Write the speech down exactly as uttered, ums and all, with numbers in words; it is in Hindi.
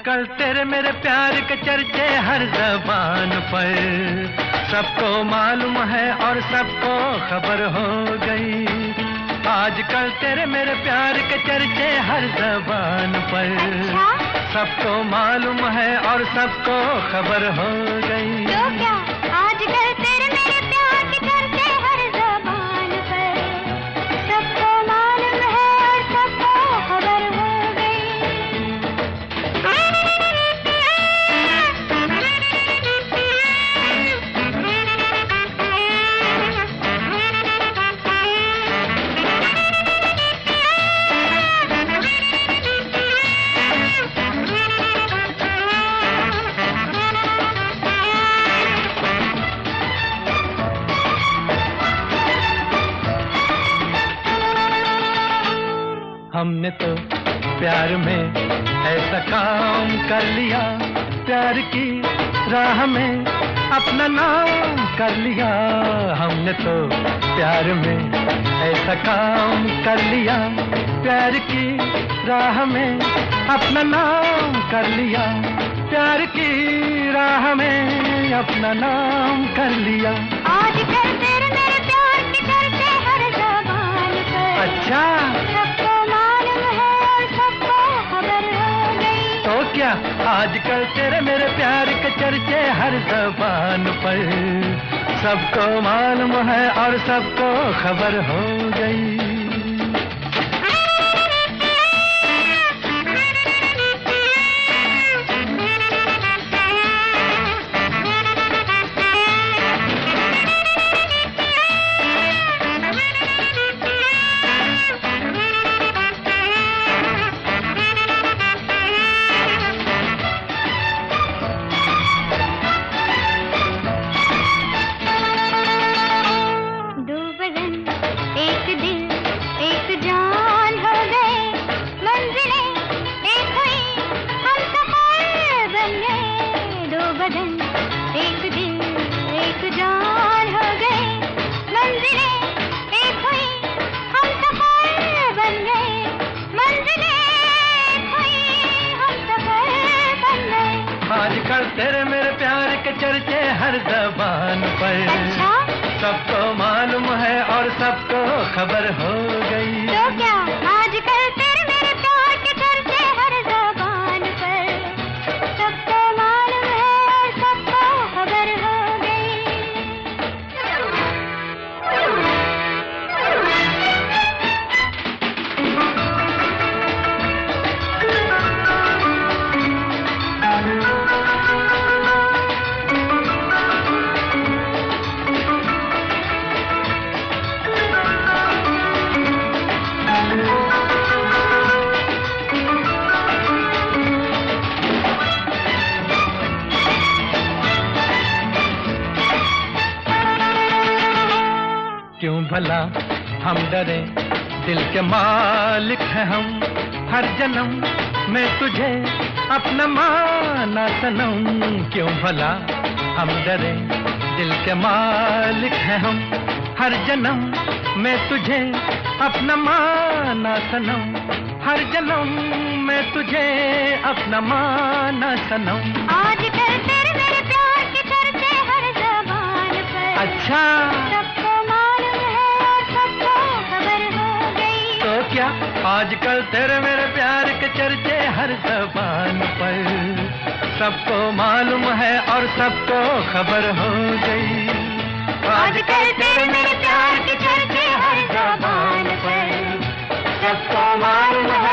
आजकल तेरे मेरे प्यार के चर्चे हर ज़बान पर, सबको मालूम है और सबको खबर हो गई। आजकल तेरे मेरे प्यार के चर्चे हर ज़बान पर, सबको मालूम है और सबको खबर हो गई। तो क्या आजकल तेरे मेरे प्यार के चर्चे हर ज़बान पर, सबको मालूम है और सबको खबर हो गई। हमने तो प्यार में ऐसा काम कर लिया, प्यार की राह में अपना नाम कर लिया। हमने तो प्यार में ऐसा काम कर लिया, प्यार की राह में अपना नाम कर लिया। प्यार की राह में अपना नाम कर लिया। आजकल तेरे मेरे प्यार के चर्चे हर ज़बान पर, अच्छा, सबको मालूम है और सबको खबर हो गई। तो क्या आजकल तेरे मेरे प्यार के चर्चे हर ज़बान पर, सबको मालूम है और सबको खबर हो गई। एक दिल एक जान हो गए, मंजिलें एक हुई, हम सफर बन गए। मंजिलें एक हुई, हम सफर बन गए। आजकल तेरे मेरे प्यार के चर्चे हर ज़बान पर, अच्छा, सबको मालूम है और सबको खबर हो गई। तो क्या आजकल तेरे मेरे प्यार के चर्चे हर ज़बान पर, सबको मालूम है और सबको खबर हो गई। क्यों भला हम डरे, दिल के मालिक हैं हम। हर जन्म मैं तुझे अपना माना सनम। क्यों भला हम डरे, दिल के मालिक हैं हम। हर जन्म मैं तुझे अपना माना सनम। हर जन्म मैं तुझे अपना माना सनम। आजकल तेरे मेरे प्यार के चर्चे हर ज़बान पर, अच्छा, सबको मालूम है और सबको खबर हो गई। तो क्या आजकल तेरे मेरे प्यार के चर्चे हर ज़बान पर, सबको मालूम है और सबको खबर हो गई। आजकल तेरे मेरे प्यार के चर्चे हर ज़बान पर, सबको मालूम है